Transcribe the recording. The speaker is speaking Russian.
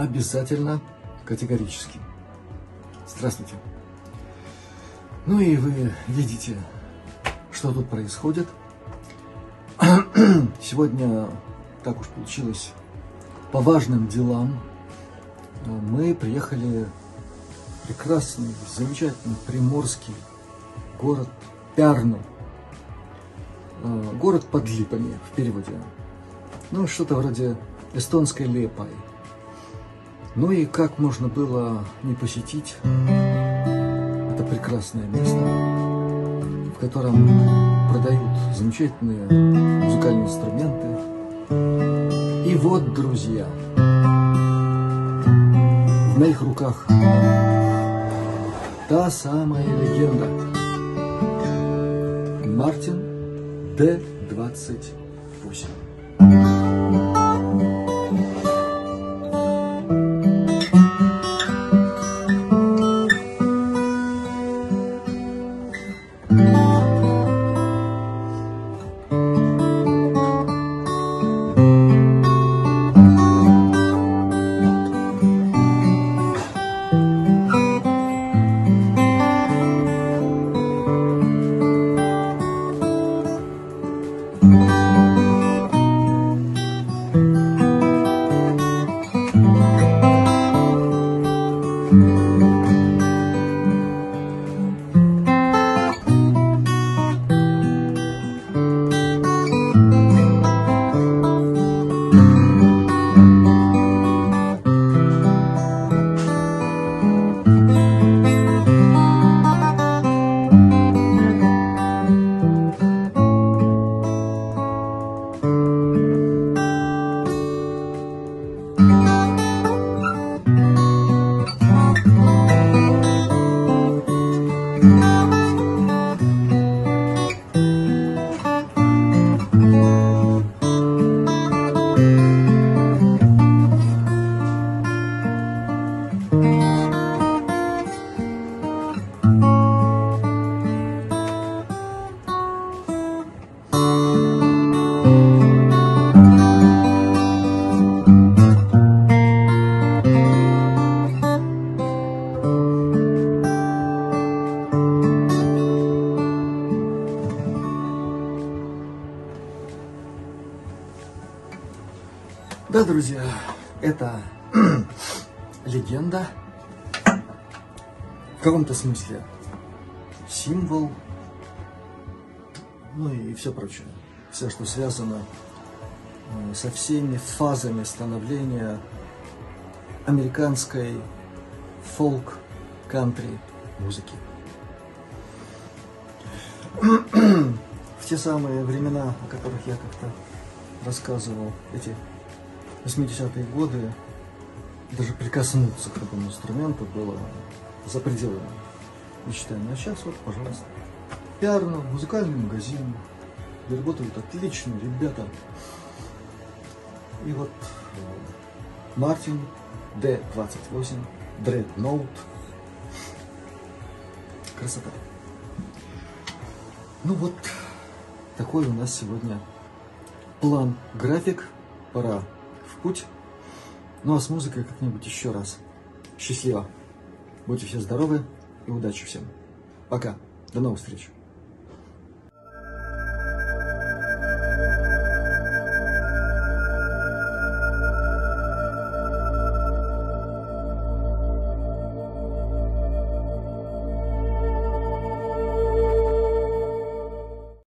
обязательно, категорически. Здравствуйте. Ну и вы видите, что тут происходит. Сегодня, так уж получилось, по важным делам мы приехали в прекрасный, замечательный приморский город Пярну. Город под липами в переводе. Ну, что-то вроде эстонской Лепай. Ну и как можно было не посетить это прекрасное место, в котором продают замечательные музыкальные инструменты. И вот, друзья, в моих руках та самая легенда Мартин D28. Да, друзья, это легенда, в каком-то смысле символ, ну и все прочее. Все, что связано со всеми фазами становления американской фолк-кантри музыки. В те самые времена, о которых я как-то рассказывал, эти 80-е годы, даже прикоснуться к такому инструменту было за пределами мечтания. А сейчас вот, пожалуйста, Пярну, музыкальный магазин, где работают отличные ребята. И вот Мартин D28, Dreadnought. Красота. Ну вот, такой у нас сегодня план, график. Пора в путь. Ну а с музыкой как-нибудь еще раз. Счастливо. Будьте все здоровы и удачи всем. Пока. До новых встреч.